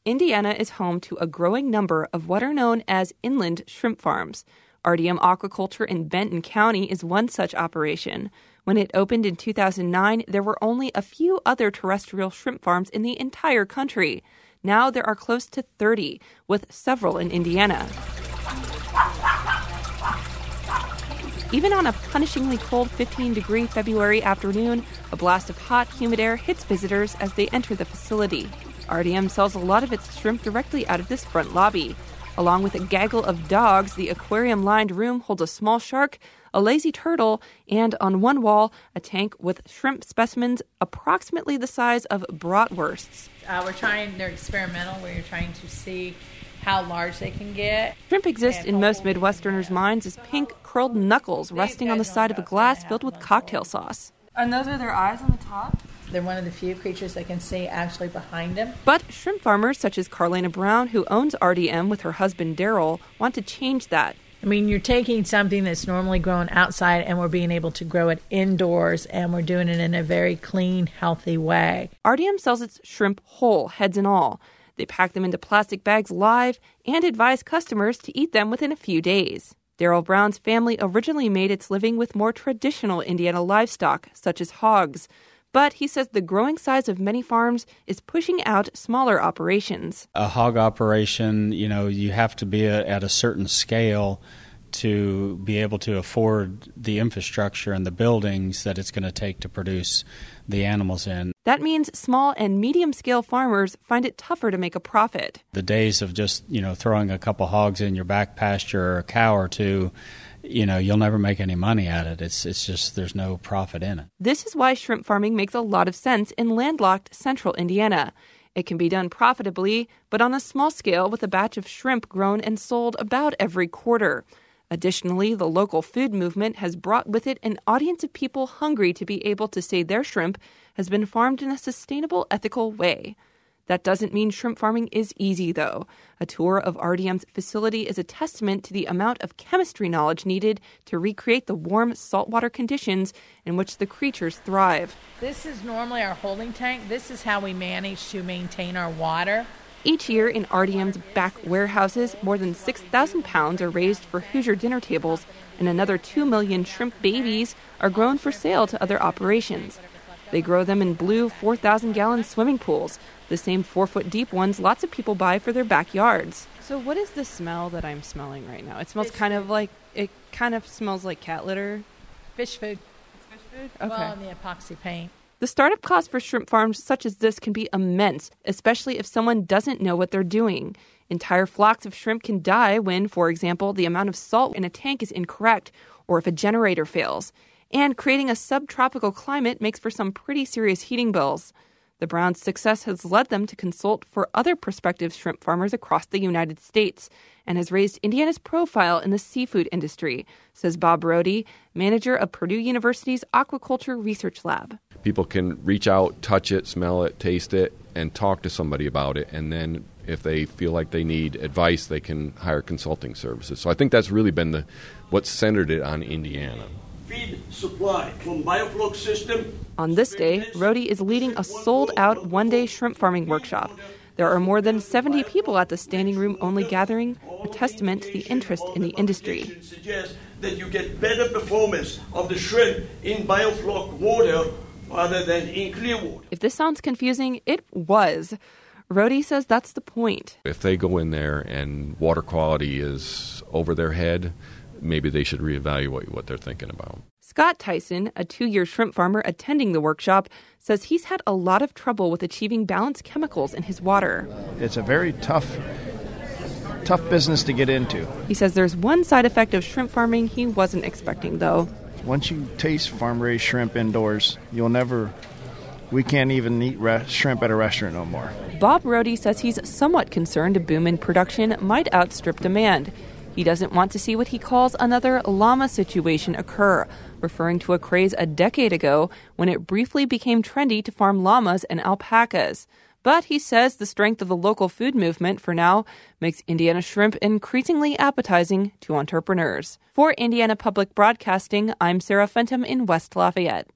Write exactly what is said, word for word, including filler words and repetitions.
Indiana is home to a growing number of what are known as inland shrimp farms. R D M Aquaculture in Benton County is one such operation. When it opened in two thousand nine, there were only a few other terrestrial shrimp farms in the entire country. Now there are close to thirty, with several in Indiana. Even on a punishingly cold fifteen-degree February afternoon, a blast of hot, humid air hits visitors as they enter the facility. R D M sells a lot of its shrimp directly out of this front lobby. Along with a gaggle of dogs, the aquarium-lined room holds a small shark, a lazy turtle, and on one wall, a tank with shrimp specimens approximately the size of bratwursts. Uh, we're trying, they're experimental, where you're trying to see how large they can get. Shrimp exist in most Midwesterners' minds as pink, curled knuckles resting on the side of a glass filled with cocktail sauce. And those are their eyes on the top? They're one of the few creatures that can see actually behind them. But shrimp farmers such as Carlena Brown, who owns R D M with her husband Daryl, want to change that. I mean, you're taking something that's normally grown outside and we're being able to grow it indoors, and we're doing it in a very clean, healthy way. R D M sells its shrimp whole, heads and all. They pack them into plastic bags live and advise customers to eat them within a few days. Daryl Brown's family originally made its living with more traditional Indiana livestock, such as hogs. But he says the growing size of many farms is pushing out smaller operations. A hog operation, you know, you have to be a, at a certain scale to be able to afford the infrastructure and the buildings that it's going to take to produce the animals in. That means small and medium-scale farmers find it tougher to make a profit. The days of just, you know, throwing a couple hogs in your back pasture or a cow or two, you know, you'll never make any money at it. It's it's just there's no profit in it. This is why shrimp farming makes a lot of sense in landlocked central Indiana. It can be done profitably, but on a small scale with a batch of shrimp grown and sold about every quarter. Additionally, the local food movement has brought with it an audience of people hungry to be able to say their shrimp has been farmed in a sustainable, ethical way. That doesn't mean shrimp farming is easy, though. A tour of R D M's facility is a testament to the amount of chemistry knowledge needed to recreate the warm, saltwater conditions in which the creatures thrive. This is normally our holding tank. This is how we manage to maintain our water. Each year in R D M's back warehouses, more than six thousand pounds are raised for Hoosier dinner tables, and another two million shrimp babies are grown for sale to other operations. They grow them in blue four thousand gallon swimming pools, the same four-foot deep ones lots of people buy for their backyards. So what is the smell that I'm smelling right now? It smells fish kind food. of like, it kind of smells like cat litter. Fish food. It's fish food? Okay. Well, and the epoxy paint. The startup cost for shrimp farms such as this can be immense, especially if someone doesn't know what they're doing. Entire flocks of shrimp can die when, for example, the amount of salt in a tank is incorrect, or if a generator fails. And creating a subtropical climate makes for some pretty serious heating bills. The Browns' success has led them to consult for other prospective shrimp farmers across the United States and has raised Indiana's profile in the seafood industry, says Bob Rohde, manager of Purdue University's Aquaculture Research Lab. People can reach out, touch it, smell it, taste it, and talk to somebody about it. And then if they feel like they need advice, they can hire consulting services. So I think that's really been the what's centered it on Indiana. Feed supply from BioFloc system. On this day, Rohde is leading a sold-out one-day shrimp farming workshop. There are more than seventy people at the standing room-only gathering, a testament to the interest in the industry. Suggests that you get better performance of the shrimp in BioFloc water rather than in clear water. If this sounds confusing, it was. Rohde says that's the point. If they go in there and water quality is over their head, maybe they should reevaluate what they're thinking about. Scott Tyson, a two-year shrimp farmer attending the workshop, says he's had a lot of trouble with achieving balanced chemicals in his water. It's a very tough, tough business to get into. He says there's one side effect of shrimp farming he wasn't expecting, though. Once you taste farm-raised shrimp indoors, you'll never... We can't even eat re- shrimp at a restaurant no more. Bob Rohde says he's somewhat concerned a boom in production might outstrip demand. He doesn't want to see what he calls another llama situation occur, referring to a craze a decade ago when it briefly became trendy to farm llamas and alpacas. But he says the strength of the local food movement for now makes Indiana shrimp increasingly appetizing to entrepreneurs. For Indiana Public Broadcasting, I'm Sarah Fenton in West Lafayette.